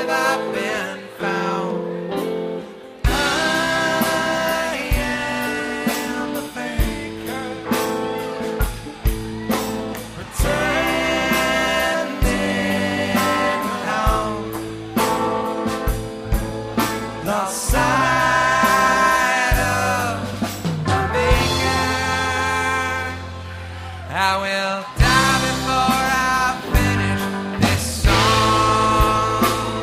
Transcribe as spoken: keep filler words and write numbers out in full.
never been found. I am the faker, pretending now, lost sight of the maker. I will